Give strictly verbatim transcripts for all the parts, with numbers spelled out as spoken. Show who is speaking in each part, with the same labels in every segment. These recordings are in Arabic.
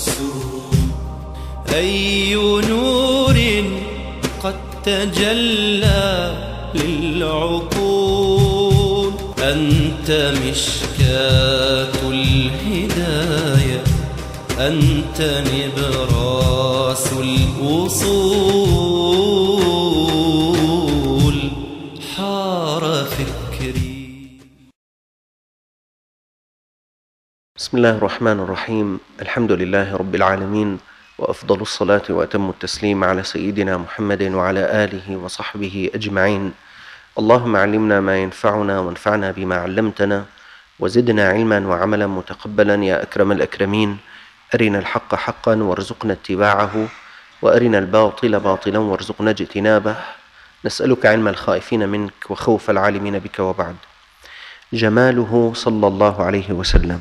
Speaker 1: أي نور قد تجلى للعقول، أنت مشكاة الهداية، أنت نبراس الوصول، حار فكري.
Speaker 2: بسم الله الرحمن الرحيم. الحمد لله رب العالمين، وأفضل الصلاة وأتم التسليم على سيدنا محمد وعلى آله وصحبه أجمعين. اللهم علمنا ما ينفعنا وانفعنا بما علمتنا، وزدنا علما وعملا متقبلا يا أكرم الأكرمين. أرنا الحق حقا وارزقنا اتباعه، وأرنا الباطل باطلا وارزقنا اجتنابه. نسألك علم الخائفين منك وخوف العالمين بك. وبعد. جماله صلى الله عليه وسلم.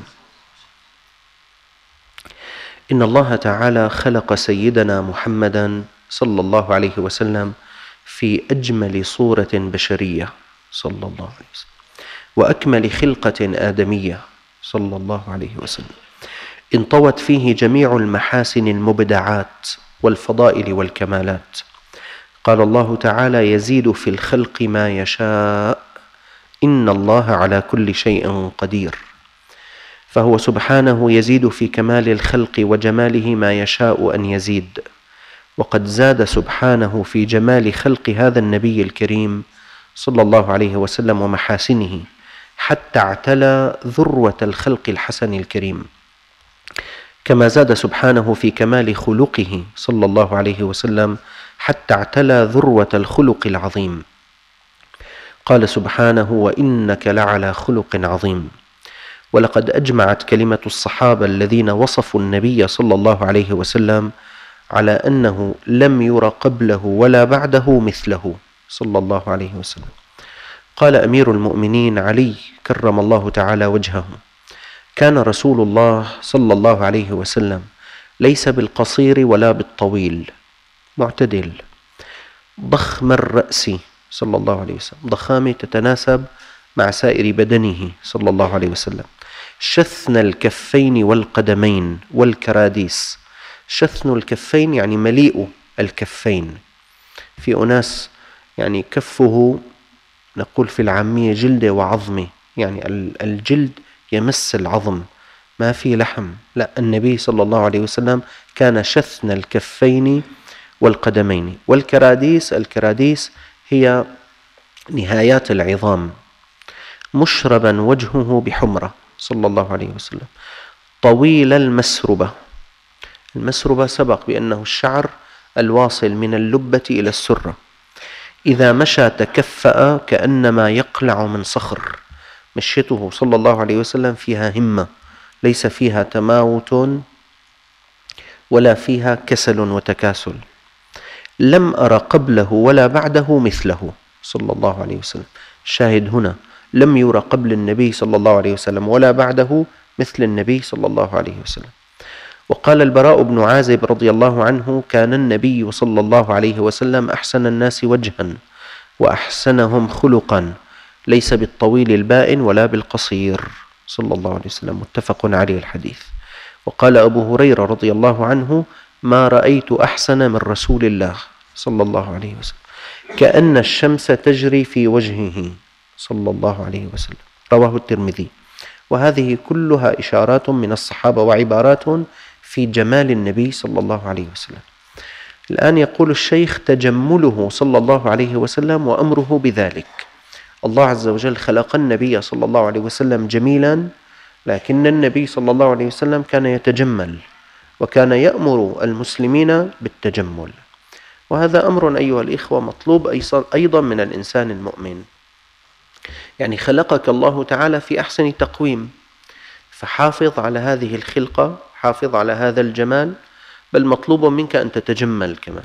Speaker 2: إن الله تعالى خلق سيدنا محمدا صلى الله عليه وسلم في أجمل صورة بشرية صلى الله عليه وسلم، وأكمل خلقة آدمية صلى الله عليه وسلم، انطوت فيه جميع المحاسن المبدعات والفضائل والكمالات. قال الله تعالى: يزيد في الخلق ما يشاء إن الله على كل شيء قدير. فهو سبحانه يزيد في كمال الخلق وجماله ما يشاء أن يزيد، وقد زاد سبحانه في جمال خلق هذا النبي الكريم صلى الله عليه وسلم ومحاسنه، حتى اعتلى ذروة الخلق الحسن الكريم، كما زاد سبحانه في كمال خلقه صلى الله عليه وسلم حتى اعتلى ذروة الخلق العظيم. قال سبحانه: وإنك لعلى خلق عظيم. ولقد أجمعت كلمة الصحابة الذين وصفوا النبي صلى الله عليه وسلم على أنه لم ير قبله ولا بعده مثله صلى الله عليه وسلم. قال أمير المؤمنين علي كرم الله تعالى وجهه: كان رسول الله صلى الله عليه وسلم ليس بالقصير ولا بالطويل، معتدل، ضخم الرأس صلى الله عليه وسلم، ضخامة تتناسب مع سائر بدنه صلى الله عليه وسلم، شثن الكفين والقدمين والكراديس. شثن الكفين يعني مليء الكفين. في أناس يعني كفه نقول في العامية جلدة وعظمة، يعني الجلد يمس العظم، ما في لحم. لا، النبي صلى الله عليه وسلم كان شثن الكفين والقدمين والكراديس. الكراديس هي نهايات العظام. مشربا وجهه بحمرة صلى الله عليه وسلم، طويل المسربة. المسربة سبق بأنه الشعر الواصل من اللبة إلى السرة، إذا مشى تكفأ كأنما يقلع من صخر. مشيته صلى الله عليه وسلم فيها همة، ليس فيها تماوت ولا فيها كسل وتكاسل. لم أر قبله ولا بعده مثله صلى الله عليه وسلم. شاهد هنا: لم يرى قبل النبي صلى الله عليه وسلم ولا بعده مثل النبي صلى الله عليه وسلم. وقال البراء بن عازب رضي الله عنه: كان النبي صلى الله عليه وسلم أحسن الناس وجها وأحسنهم خلقا، ليس بالطويل البائن ولا بالقصير صلى الله عليه وسلم. متفق عليه الحديث. وقال أبو هريرة رضي الله عنه: ما رأيت أحسن من رسول الله صلى الله عليه وسلم، كأن الشمس تجري في وجهه صلى الله عليه وسلم. رواه الترمذي. وهذه كلها إشارات من الصحابة وعبارات في جمال النبي صلى الله عليه وسلم. الآن يقول الشيخ: تجمله صلى الله عليه وسلم وأمره بذلك. الله عز وجل خلق النبي صلى الله عليه وسلم جميلا، لكن النبي صلى الله عليه وسلم كان يتجمل، وكان يأمر المسلمين بالتجمل. وهذا أمر أيها الإخوة مطلوب أيضا من الإنسان المؤمن. يعني خلقك الله تعالى في أحسن تقويم، فحافظ على هذه الخلقة، حافظ على هذا الجمال، بل مطلوب منك أن تتجمل كمان،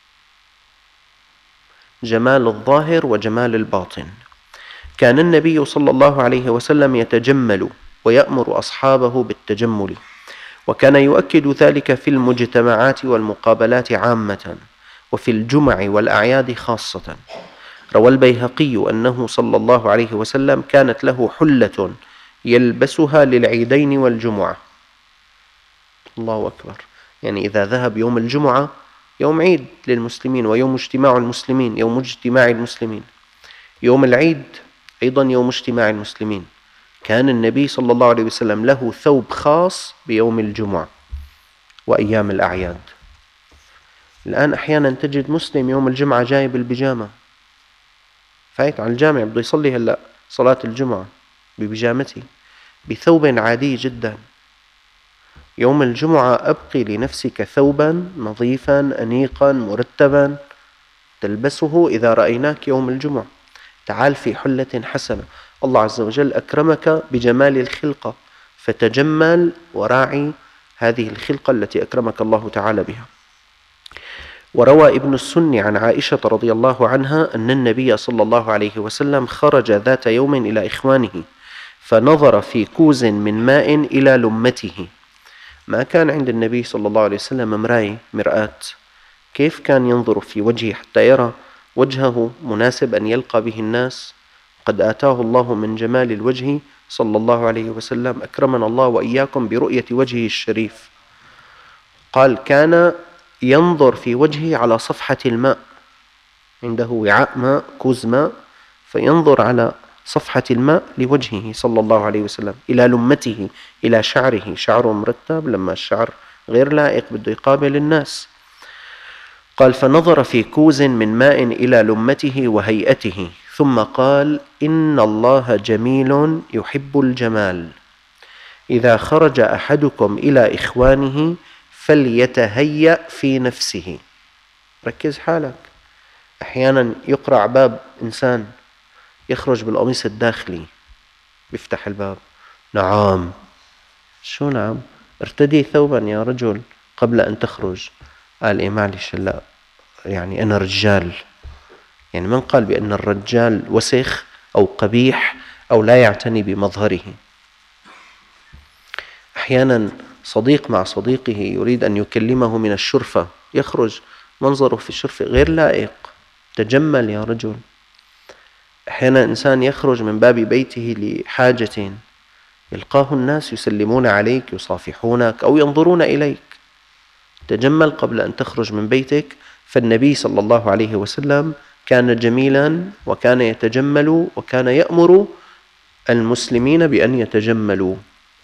Speaker 2: جمال الظاهر وجمال الباطن. كان النبي صلى الله عليه وسلم يتجمل ويأمر أصحابه بالتجمل، وكان يؤكد ذلك في المجتمعات والمقابلات عامة، وفي الجمع والأعياد خاصة. روى البيهقي أنه صلى الله عليه وسلم كانت له حلة يلبسها للعيدين والجمعة. الله أكبر. يعني إذا ذهب يوم الجمعة يوم عيد للمسلمين ويوم اجتماع المسلمين، يوم اجتماع المسلمين. يوم العيد أيضا يوم اجتماع المسلمين. كان النبي صلى الله عليه وسلم له ثوب خاص بيوم الجمعة وأيام الأعياد. الآن أحيانا تجد مسلم يوم الجمعة جاي بالبيجامة، فايت على الجامع بده يصلي هلأ صلاة الجمعة ببيجامته بثوب عادي جدا. يوم الجمعة أبقي لنفسك ثوبا نظيفا أنيقا مرتبا تلبسه إذا رأيناك يوم الجمعة. تعال في حلة حسنة، الله عز وجل أكرمك بجمال الخلقة، فتجمل وراعي هذه الخلقة التي أكرمك الله تعالى بها. وروى ابن السني عن عائشة رضي الله عنها أن النبي صلى الله عليه وسلم خرج ذات يوم إلى إخوانه فنظر في كوز من ماء إلى لمته. ما كان عند النبي صلى الله عليه وسلم مراية مرآة، كيف كان ينظر في وجهه حتى يرى وجهه مناسب أن يلقى به الناس؟ قد آتاه الله من جمال الوجه صلى الله عليه وسلم، أكرمنا الله وإياكم برؤية وجهه الشريف. قال كان ينظر في وجهه على صفحة الماء، عنده وعاء ماء كوز ماء، فينظر على صفحة الماء لوجهه صلى الله عليه وسلم، إلى لمته، إلى شعره، شعره مرتب لما الشعر غير لائق بده يقابل الناس. قال فنظر في كوز من ماء إلى لمته وهيئته ثم قال إن الله جميل يحب الجمال، إذا خرج أحدكم إلى إخوانه فليتهيأ في نفسه. ركز حالك، أحيانا يقرع باب إنسان يخرج بالقميص الداخلي، بيفتح الباب، نعم، شو نعم؟ ارتدي ثوبا يا رجل قبل أن تخرج. قال إيه معلش لا، يعني أنا رجال. يعني من قال بأن الرجال وسخ أو قبيح أو لا يعتني بمظهره؟ أحيانا صديق مع صديقه يريد أن يكلمه من الشرفة، يخرج منظره في الشرفة غير لائق، تجمل يا رجل. أحيانا إنسان يخرج من باب بيته لحاجة، يلقاه الناس يسلمون عليك، يصافحونك أو ينظرون إليك، تجمل قبل أن تخرج من بيتك. فالنبي صلى الله عليه وسلم كان جميلا وكان يتجمل وكان يأمر المسلمين بأن يتجملوا.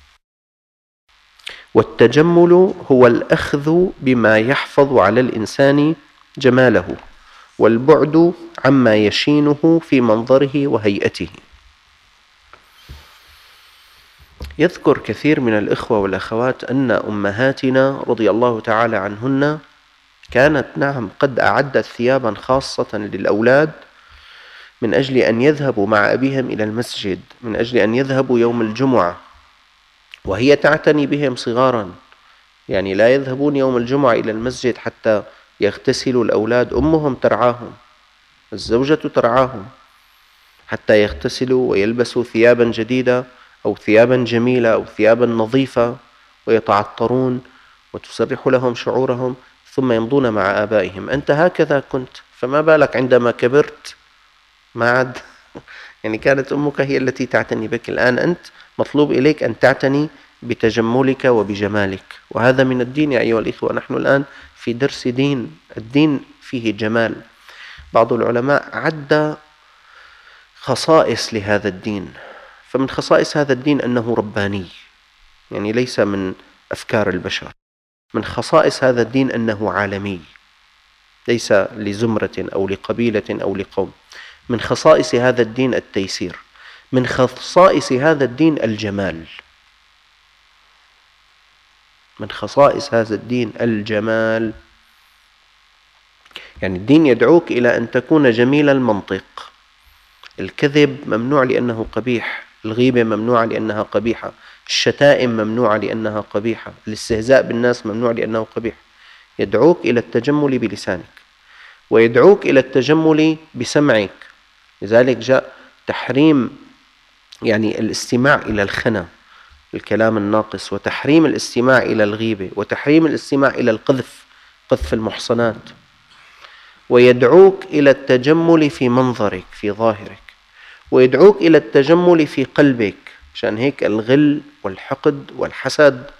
Speaker 2: والتجمل هو الأخذ بما يحفظ على الإنسان جماله والبعد عما يشينه في منظره وهيئته. يذكر كثير من الإخوة والأخوات أن أمهاتنا رضي الله تعالى عنهن كانت نعم قد أعدت ثيابا خاصة للأولاد من أجل أن يذهبوا مع أبيهم إلى المسجد، من أجل أن يذهبوا يوم الجمعة، وهي تعتني بهم صغارا، يعني لا يذهبون يوم الجمعة إلى المسجد حتى يغتسلوا الأولاد، أمهم ترعاهم، الزوجة ترعاهم حتى يغتسلوا ويلبسوا ثيابا جديدة أو ثيابا جميلة أو ثيابا نظيفة ويتعطرون وتسرح لهم شعورهم ثم يمضون مع آبائهم. أنت هكذا كنت، فما بالك عندما كبرت ما عاد يعني كانت أمك هي التي تعتني بك. الآن أنت مطلوب إليك أن تعتني بتجملك وبجمالك، وهذا من الدين يا أيها الإخوة. نحن الآن في درس دين، الدين فيه جمال. بعض العلماء عد خصائص لهذا الدين، فمن خصائص هذا الدين أنه رباني، يعني ليس من أفكار البشر. من خصائص هذا الدين أنه عالمي، ليس لزمرة أو لقبيلة أو لقوم. من خصائص هذا الدين التيسير، من خصائص هذا الدين الجمال، من خصائص هذا الدين الجمال. يعني الدين يدعوك إلى أن تكون جميل المنطق. الكذب ممنوع لأنه قبيح، الغيبة ممنوعة لأنها قبيحة، الشتائم ممنوعة لأنها قبيحة، الاستهزاء بالناس ممنوع لأنه قبيح. يدعوك إلى التجمل بلسانك، ويدعوك إلى التجمل بسمعك. لذلك جاء تحريم يعني الاستماع إلى الخنا، الكلام الناقص، وتحريم الاستماع إلى الغيبة، وتحريم الاستماع إلى القذف، قذف المحصنات. ويدعوك إلى التجمل في منظرك، في ظاهرك، ويدعوك إلى التجمل في قلبك. عشان هيك الغل والحقد والحسد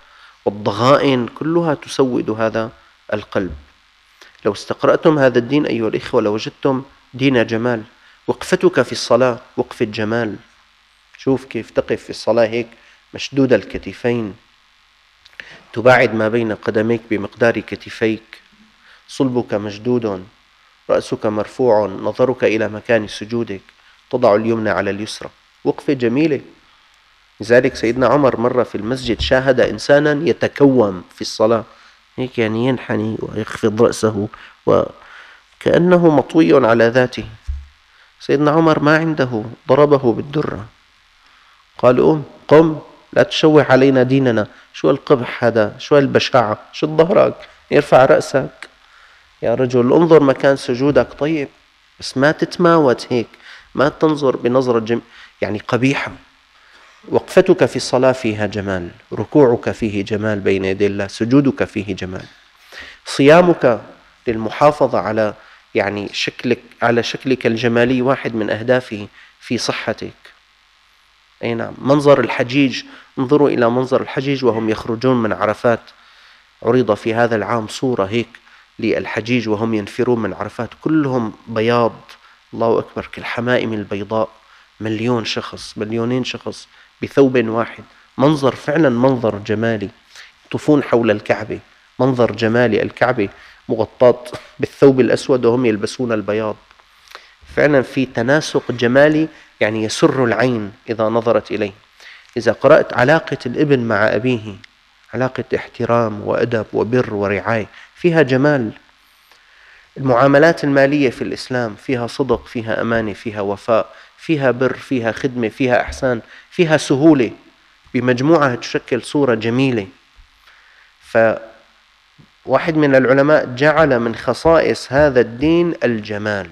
Speaker 2: والضغائن كلها تسود هذا القلب. لو استقرأتم هذا الدين أيها الإخوة لوجدتم دين جمال. وقفتك في الصلاة وقفة جمال. شوف كيف تقف في الصلاة هيك مشدود الكتفين، تباعد ما بين قدميك بمقدار كتفيك، صلبك مشدود، رأسك مرفوع، نظرك إلى مكان سجودك، تضع اليمنى على اليسرى. وقفة جميلة. لذلك سيدنا عمر مرة في المسجد شاهد إنسانا يتكوم في الصلاة، هيك يعني ينحني ويخفض رأسه وكأنه مطوي على ذاته. سيدنا عمر ما عنده، ضربه بالدرة، قال قم قم لا تشوه علينا ديننا. شو القبح هذا؟ شو البشاعة؟ شو ظهرك؟ يرفع رأسك يا رجل، انظر مكان سجودك طيب، بس ما تتماوت هيك، ما تنظر بنظرة جم... يعني قبيحة. وقفتك في الصلاة فيها جمال، ركوعك فيه جمال بين يدي الله، سجودك فيه جمال، صيامك للمحافظة على يعني شكلك على شكلك الجمالي واحد من أهدافه في صحتك. أي نعم. منظر الحجيج، انظروا إلى منظر الحجيج وهم يخرجون من عرفات. عرض في هذا العام صورة هيك للحجيج وهم ينفرون من عرفات، كلهم بياض، الله أكبر، كالحمائم البيضاء، مليون شخص مليونين شخص بثوب واحد. منظر فعلا منظر جمالي. يطوفون حول الكعبة، منظر جمالي، الكعبة مغطاة بالثوب الأسود وهم يلبسون البياض. فعلا في تناسق جمالي يعني يسر العين إذا نظرت إليه. إذا قرأت علاقة الابن مع أبيه، علاقة احترام وأدب وبر ورعاية، فيها جمال. المعاملات المالية في الإسلام فيها صدق، فيها أمانة، فيها وفاء، فيها بر، فيها خدمة، فيها إحسان، فيها سهولة، بمجموعة تشكل صورة جميلة. فواحد من العلماء جعل من خصائص هذا الدين الجمال.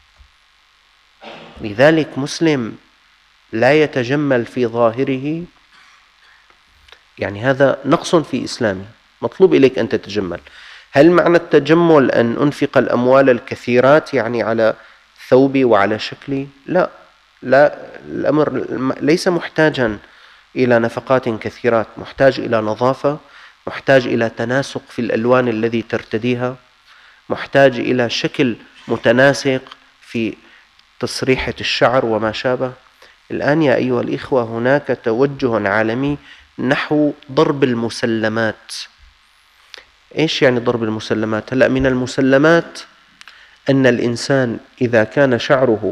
Speaker 2: لذلك مسلم لا يتجمل في ظاهره، يعني هذا نقص في إسلامه، مطلوب إليك أن تتجمل. هل معنى التجمل أن أنفق الأموال الكثيرات يعني على ثوبي وعلى شكلي؟ لا، لا، الأمر ليس محتاجا إلى نفقات كثيرات، محتاج إلى نظافة، محتاج إلى تناسق في الألوان الذي ترتديها، محتاج إلى شكل متناسق في تسريحة الشعر وما شابه. الآن يا أيها الإخوة هناك توجه عالمي نحو ضرب المسلمات. إيش يعني ضرب المسلمات؟ هلأ من المسلمات أن الإنسان إذا كان شعره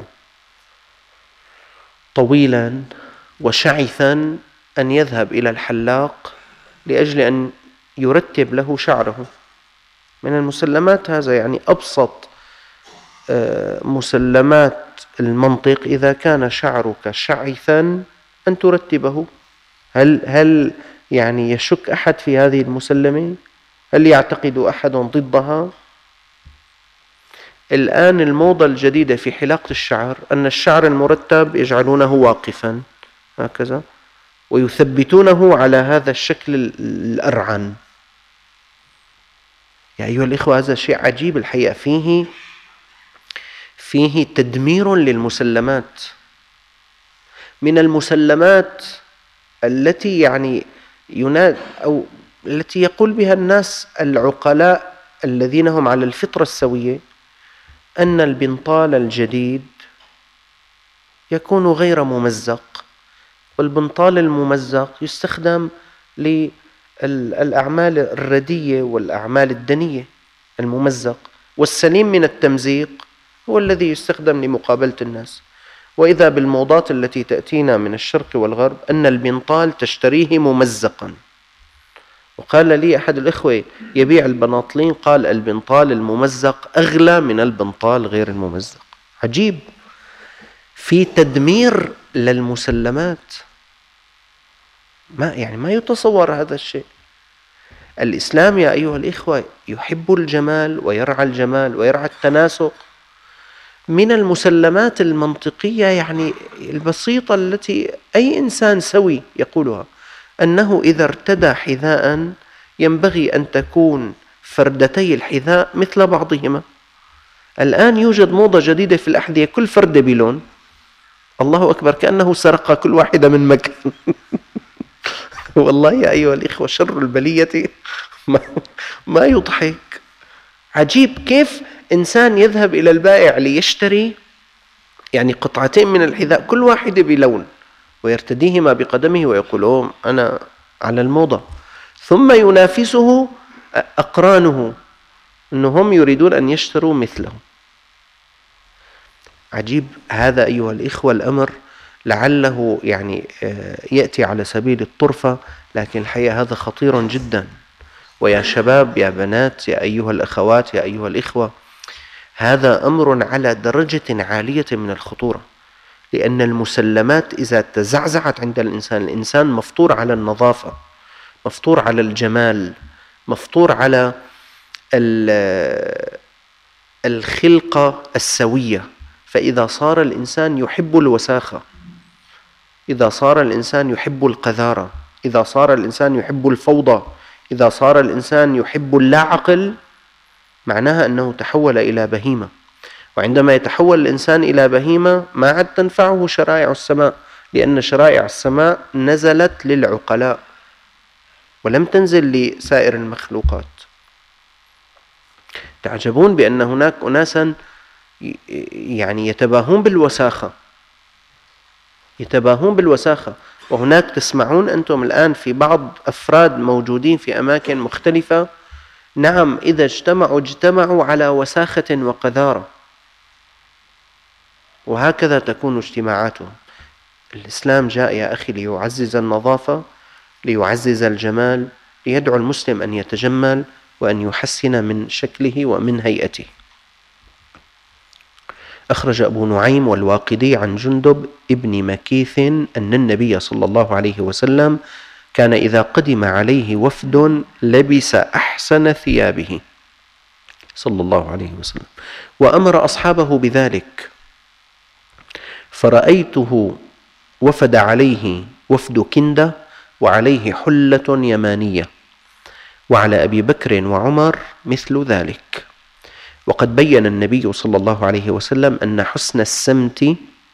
Speaker 2: طويلا وشعثا أن يذهب إلى الحلاق لأجل أن يرتب له شعره. من المسلمات هذا، يعني أبسط مسلمات المنطق، إذا كان شعرك شعثا أن ترتبه. هل هل يعني يشك أحد في هذه المسلمة؟ هل يعتقد أحد ضدها؟ الآن الموضة الجديدة في حلاقة الشعر أن الشعر المرتب يجعلونه واقفا هكذا ويثبتونه على هذا الشكل الأرعن. يا أيها الإخوة هذا شيء عجيب الحقيقة، فيه فيه تدمير للمسلمات. من المسلمات التي يعني يناد أو التي يقول بها الناس العقلاء الذين هم على الفطرة السوية أن البنطال الجديد يكون غير ممزق، والبنطال الممزق يستخدم للأعمال الردية والأعمال الدنية الممزق، والسليم من التمزيق هو الذي يستخدم لمقابلة الناس. وإذا بالموضات التي تأتينا من الشرق والغرب أن البنطال تشتريه ممزقا. وقال لي أحد الإخوة يبيع البناطلين، قال البنطال الممزق أغلى من البنطال غير الممزق. عجيب، في تدمير للمسلمات، ما يعني ما يتصور هذا الشيء. الإسلام يا أيها الإخوة يحب الجمال ويرعى الجمال ويرعى التناسق. من المسلمات المنطقية يعني البسيطة التي أي إنسان سوي يقولها أنه إذا ارتدى حذاء ينبغي أن تكون فردتي الحذاء مثل بعضهما. الآن يوجد موضة جديدة في الأحذية، كل فردة بلون، الله أكبر، كأنه سرق كل واحدة من مكان. والله يا أيها الإخوة شر البلية ما, ما يضحك. عجيب كيف إنسان يذهب إلى البائع ليشتري يعني قطعتين من الحذاء كل واحدة بلون ويرتديهما بقدمه ويقول أوه أنا على الموضة، ثم ينافسه أقرانه أنهم يريدون أن يشتروا مثله. عجيب هذا أيها الإخوة الأمر، لعله يعني يأتي على سبيل الطرفة، لكن الحقيقة هذا خطير جدا. ويا شباب يا بنات يا أيها الأخوات يا أيها الإخوة، هذا أمر على درجة عالية من الخطورة، لأن المسلمات إذا تزعزعت عند الإنسان، الإنسان مفطور على النظافة، مفطور على الجمال، مفطور على الخلقة السوية. فإذا صار الإنسان يحب الوساخة، إذا صار الإنسان يحب القذارة، إذا صار الإنسان يحب الفوضى، إذا صار الإنسان يحب اللا عقل، معناها أنه تحول إلى بهيمة. وعندما يتحول الإنسان إلى بهيمة ما عاد تنفعه شرائع السماء، لأن شرائع السماء نزلت للعقلاء ولم تنزل لسائر المخلوقات. تعجبون بأن هناك أناسا يعني يتباهون بالوساخة، يتباهون بالوساخة، وهناك تسمعون أنتم الآن في بعض أفراد موجودين في أماكن مختلفة، نعم إذا اجتمعوا اجتمعوا على وساخة وقذارة، وهكذا تكون اجتماعاتهم. الإسلام جاء يا أخي ليعزز النظافة، ليعزز الجمال، ليدعو المسلم أن يتجمل وأن يحسن من شكله ومن هيئته. أخرج أبو نعيم والواقدي عن جندب ابن مكيث أن النبي صلى الله عليه وسلم كان إذا قدم عليه وفد لبس أحسن ثيابه صلى الله عليه وسلم، وأمر أصحابه بذلك. فرأيته وفد عليه وفد كندة وعليه حلة يمانية، وعلى أبي بكر وعمر مثل ذلك. وقد بين النبي صلى الله عليه وسلم أن حسن السمت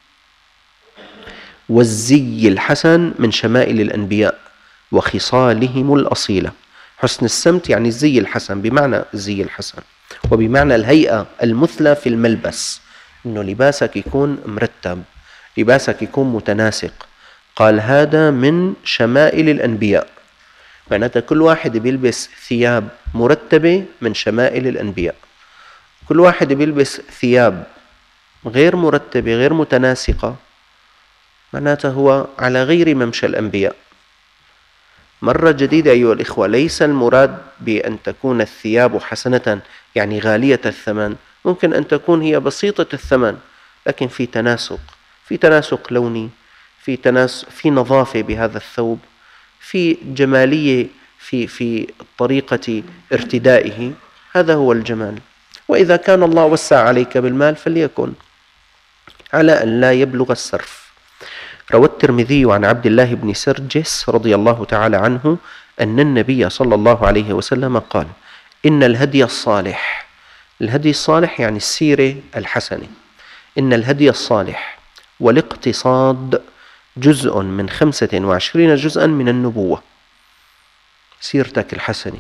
Speaker 2: والزي الحسن من شمائل الأنبياء وخصالهم الأصيلة. حسن السمت يعني الزي الحسن، بمعنى الزي الحسن وبمعنى الهيئة المثلى في الملبس، إنه لباسك يكون مرتب، لباسك يكون متناسق. قال هذا من شمائل الأنبياء، معناته كل واحد بيلبس ثياب مرتبة من شمائل الأنبياء. كل واحد بيلبس ثياب غير مرتبة غير متناسقة، معناته هو على غير ممشى الأنبياء. مرة جديدة أيها الإخوة، ليس المراد بأن تكون الثياب حسنة يعني غالية الثمن، ممكن أن تكون هي بسيطة الثمن لكن في تناسق، في تناسق لوني، في تناسق، في نظافة بهذا الثوب، في جمالية في في طريقة ارتدائه. هذا هو الجمال. وإذا كان الله وسع عليك بالمال فليكن، على أن لا يبلغ السرف. روى الترمذي عن عبد الله بن سرجس رضي الله تعالى عنه أن النبي صلى الله عليه وسلم قال: إن الهدي الصالح، الهدي الصالح يعني السيرة الحسنة، إن الهدي الصالح والاقتصاد جزء من خمسة وعشرين جزءا من النبوة، سيرتك الحسنة.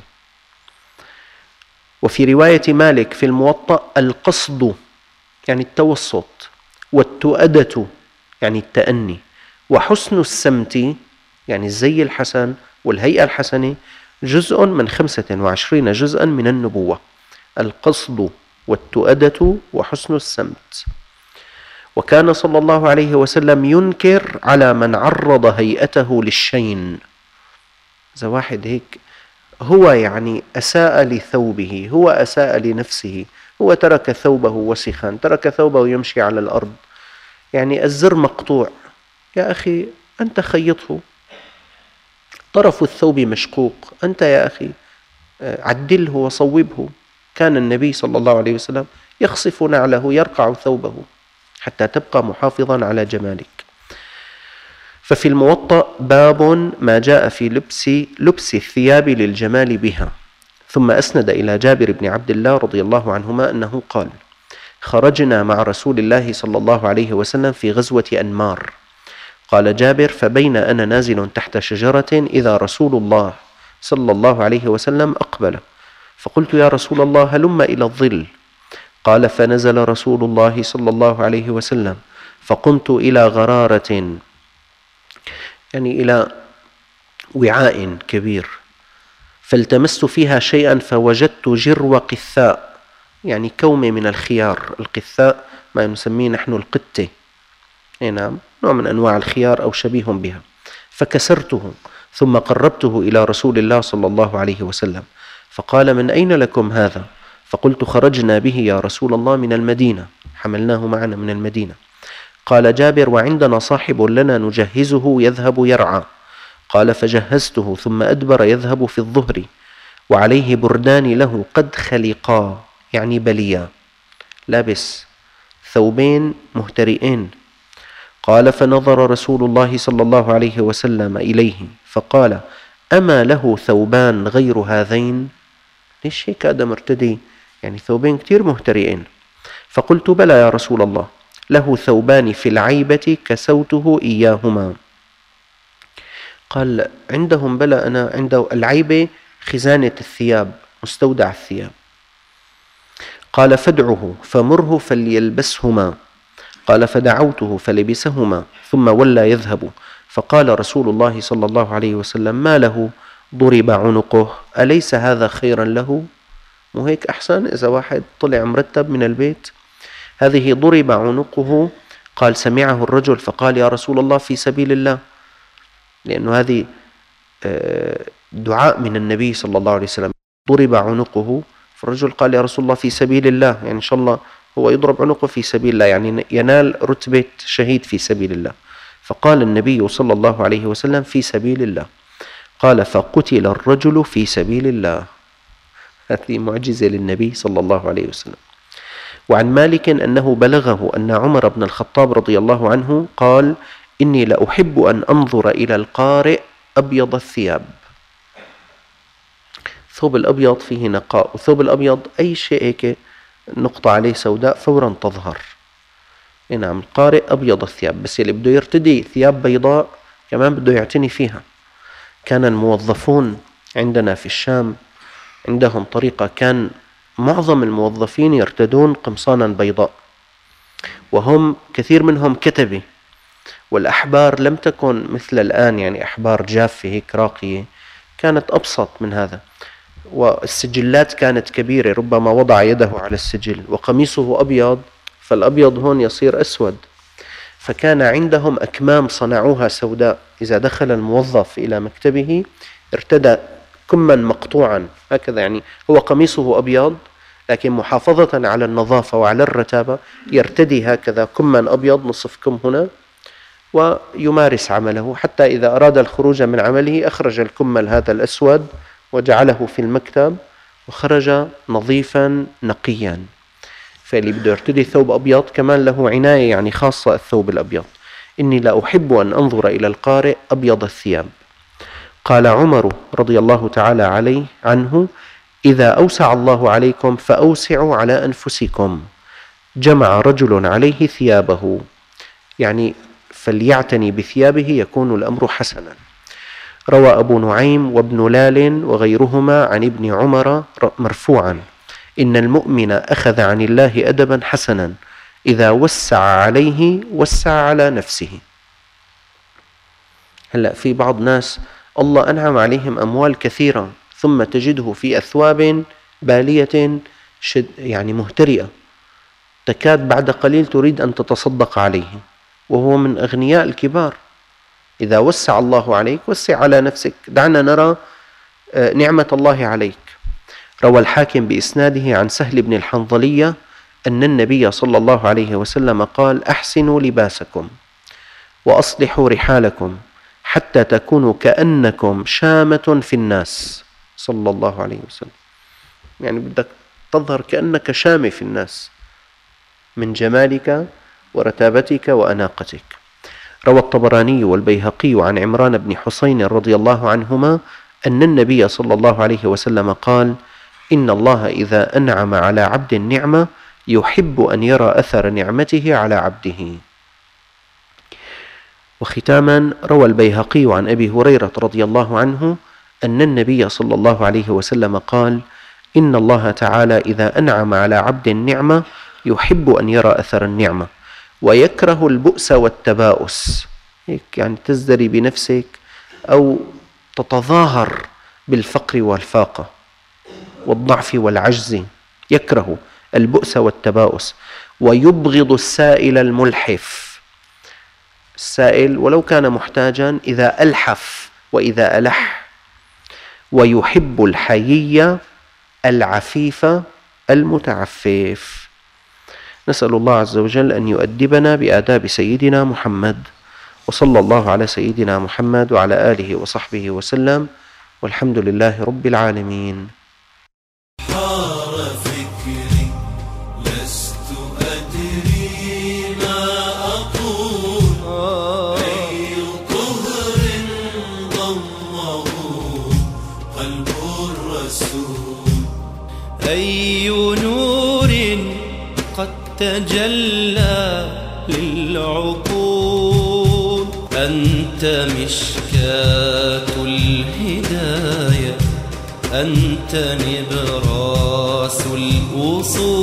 Speaker 2: وفي رواية مالك في الموطأ: القصد يعني التوسط، والتؤدة يعني التأني، وحسن السمت يعني الزي الحسن والهيئة الحسنة جزء من خمسة وعشرين جزءا من النبوة. القصد والتؤدة وحسن السمت. وكان صلى الله عليه وسلم ينكر على من عرض هيئته للشين. إذا واحد هيك هو يعني أساء لثوبه، هو أساء لنفسه، هو ترك ثوبه وسخا، ترك ثوبه يمشي على الأرض، يعني الزر مقطوع، يا أخي أنت خيطه، طرف الثوب مشقوق، أنت يا أخي عدله وصوبه. كان النبي صلى الله عليه وسلم يخصف نعله، يرقع ثوبه حتى تبقى محافظا على جمالك. ففي الموطأ باب ما جاء في لبس لبس الثياب للجمال بها. ثم أسند إلى جابر بن عبد الله رضي الله عنهما أنه قال: خرجنا مع رسول الله صلى الله عليه وسلم في غزوة أنمار، قال جابر: فبين أنا نازل تحت شجرة إذا رسول الله صلى الله عليه وسلم أقبل، فقلت: يا رسول الله هلم إلى الظل. قال: فنزل رسول الله صلى الله عليه وسلم، فقمت إلى غرارة، يعني إلى وعاء كبير، فالتمست فيها شيئا فوجدت جرو قثاء، يعني كومة من الخيار. القثاء ما نسميه نحن القتة، نعم، نوع من أنواع الخيار أو شبيه بها، فكسرته ثم قربته إلى رسول الله صلى الله عليه وسلم، فقال: من أين لكم هذا؟ فقلت: خرجنا به يا رسول الله من المدينة، حملناه معنا من المدينة. قال جابر: وعندنا صاحب لنا نجهزه يذهب يرعى. قال: فجهزته ثم أدبر يذهب في الظهر، وعليه بردان له قد خلقا، يعني بليا، لابس ثوبين مهترئين. قال: فنظر رسول الله صلى الله عليه وسلم إليه فقال: أما له ثوبان غير هذين؟ ليش هيك هذا مرتدي؟ يعني ثوبين كتير مهترئين. فقلت: بلى يا رسول الله، له ثوبان في العيبة كسوته إياهما. قال: عندهم بلى، أنا عنده العيبة خزانة الثياب، مستودع الثياب. قال: فادعه فمره فليلبسهما. قال: فدعوته فلبسهما ثم ولى يذهب. فقال رسول الله صلى الله عليه وسلم: ما له؟ ضرب عنقه، أليس هذا خيرا له؟ مو هيك أحسن إذا واحد طلع مرتب من البيت؟ هذه ضرب عنقه. قال: سمعه الرجل فقال: يا رسول الله في سبيل الله، لأنه هذه دعاء من النبي صلى الله عليه وسلم. ضرب عنقه، فالرجل قال: يا رسول الله في سبيل الله، يعني إن شاء الله هو يضرب عنقه في سبيل الله، يعني ينال رتبة شهيد في سبيل الله. فقال النبي صلى الله عليه وسلم: في سبيل الله. قال: فقتل الرجل في سبيل الله. هذه معجزة للنبي صلى الله عليه وسلم. وعن مالك أنه بلغه أن عمر بن الخطاب رضي الله عنه قال: إني لأحب أن أنظر إلى القارئ أبيض الثياب. ثوب الأبيض فيه نقاء، وثوب الأبيض أي شيء هيك نقطة عليه سوداء فورا تظهر. نعم، القارئ أبيض الثياب، بس اللي بده يرتدي ثياب بيضاء كمان بده يعتني فيها. كان الموظفون عندنا في الشام عندهم طريقة، كان معظم الموظفين يرتدون قمصانا بيضاء، وهم كثير منهم كتبة، والأحبار لم تكن مثل الآن، يعني أحبار جافة هيك راقية، كانت أبسط من هذا، والسجلات كانت كبيرة، ربما وضع يده على السجل، وقميصه أبيض، فالأبيض هون يصير أسود. فكان عندهم أكمام صنعوها سوداء، إذا دخل الموظف إلى مكتبه ارتدى كما مقطوعا هكذا، يعني هو قميصه أبيض لكن محافظة على النظافة وعلى الرتابة يرتدي هكذا كما أبيض نصف كم هنا، ويمارس عمله حتى إذا أراد الخروج من عمله أخرج الكمل هذا الأسود وجعله في المكتب وخرج نظيفا نقيا. فاللي بده يرتدي ثوب أبيض كمان له عناية يعني خاصة الثوب الأبيض. إني لا أحب أن أنظر إلى القارئ أبيض الثياب. قال عمر رضي الله تعالى عليه عنه: إذا أوسع الله عليكم فأوسعوا على أنفسكم. جمع رجل عليه ثيابه، يعني فليعتني بثيابه يكون الأمر حسنا. روى أبو نعيم وابن لال وغيرهما عن ابن عمر مرفوعا: إن المؤمن أخذ عن الله أدبا حسنا، إذا وسع عليه وسع على نفسه. هلأ في بعض ناس الله أنعم عليهم أموال كثيرة ثم تجده في أثواب بالية شد يعني مهترئة، تكاد بعد قليل تريد أن تتصدق عليه وهو من أغنياء الكبار. إذا وسع الله عليك وسع على نفسك، دعنا نرى نعمة الله عليك. روى الحاكم بإسناده عن سهل بن الحنظلية أن النبي صلى الله عليه وسلم قال: أحسنوا لباسكم وأصلحوا رحالكم حتى تكونوا كأنكم شامة في الناس، صلى الله عليه وسلم، يعني بدك تظهر كأنك شامة في الناس من جمالك ورتابتك وأناقتك. روى الطبراني والبيهقي عن عمران بن حسين رضي الله عنهما أن النبي صلى الله عليه وسلم قال: إن الله إذا أنعم على عبد النعمة يحب أن يرى أثر نعمته على عبده. وختاما، روى البيهقي عن أبي هريرة رضي الله عنه أن النبي صلى الله عليه وسلم قال: إن الله تعالى إذا أنعم على عبد النعمة يحب أن يرى أثر النعمة، ويكره البؤس والتباؤس، يعني تزدري بنفسك أو تتظاهر بالفقر والفاقة والضعف والعجز، يكره البؤس والتباؤس. ويبغض السائل الملحف، السائل ولو كان محتاجا إذا ألحف وإذا ألح. ويحب الحيي العفيف المتعفف. نسأل الله عز وجل أن يؤدبنا بآداب سيدنا محمد، وصلى الله على سيدنا محمد وعلى آله وصحبه وسلم، والحمد لله رب العالمين.
Speaker 1: حار فكري لست أدري ما أقول، أي طهر ضمه قلب الرسول، أي نور قد تجلى للعقول، أنت مشكاة الهداية، أنت نبراس الأصول.